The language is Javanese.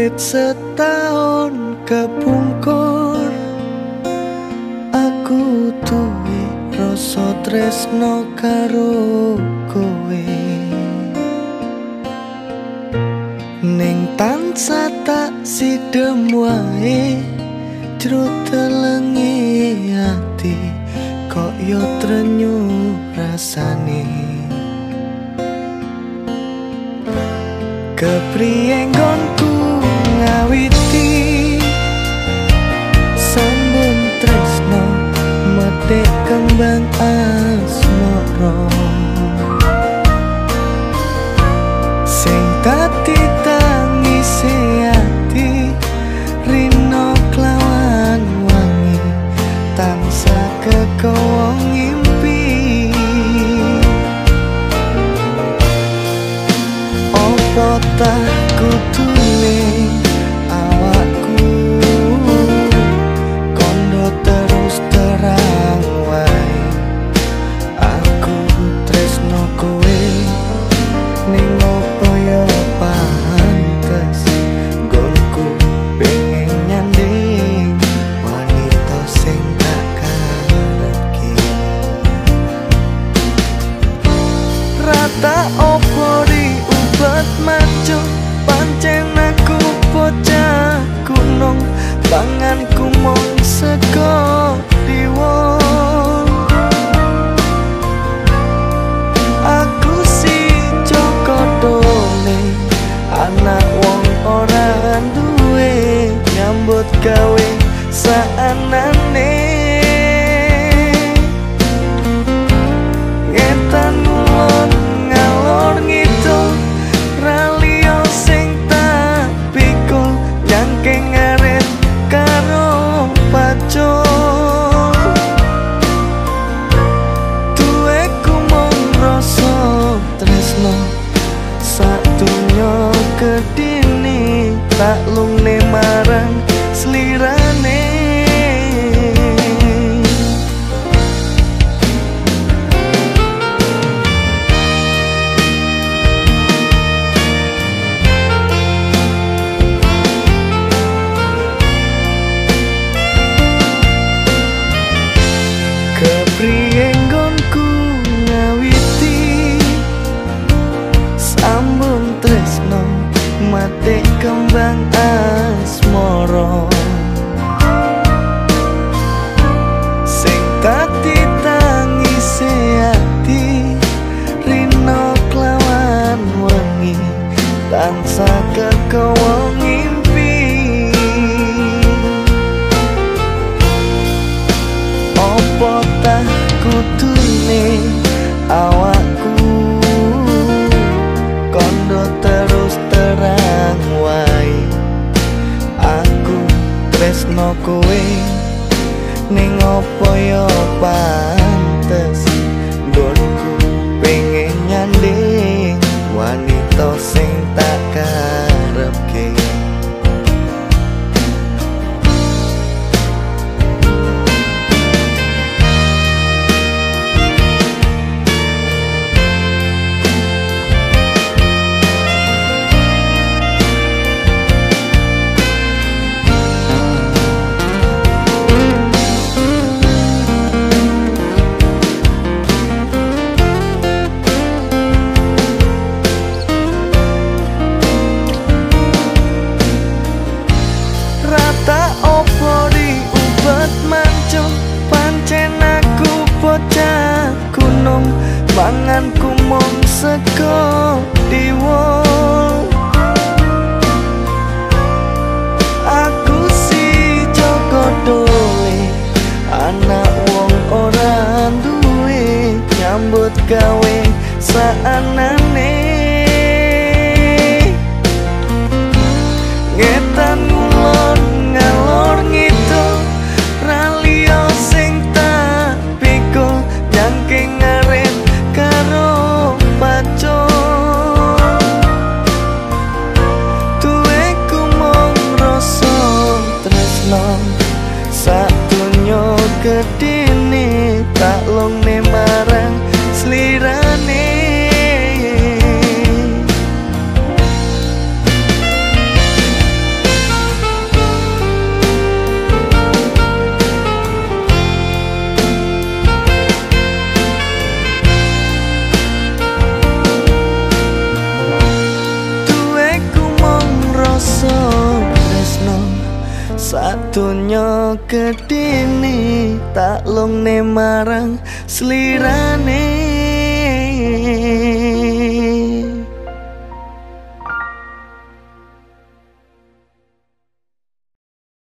Wit setahun kepungkur, aku duwe rasa tresno karo kowe. Ning tansah tak sidem wae jero telenge ati, kok yo trenyu rasane. Kepriye nggonku ngawiti sambung tresno metik kembang asmara, sing dadi tangise ati rino klawan wangi tansah kekowo ngimpi. Opo tak kudune awakku kondo terus terang wae, aku tresno kowe ning opo yo pantes nggonku pengen nyanding wanita sing tak karepke. Rata opo diubat maco pancen aku bocah gunung, panganku mung sego diwon. Aku si Joko Dole, anak wong ora duwe nyambut gawe saanane. Ngetan ngulon ngalor ngidul raliyo sing tak pikul, nyangking ngaret karo pacul. Duweku mung rasa tresno sadunya kedini, tak lungne marang slirane. Kepriye nggonku ngawiti sambung tresno mati kembang asmara, sing dadi tangise ati rino klawan wengi tansah kekowo ngimpi. Opo tak kudune awakku kondo terus terang wae, aku tresno kowe ning opo yo pantes nggonku pengen nyanding wanita sing tak karepke. Donya gedene tak lungne marang slirane.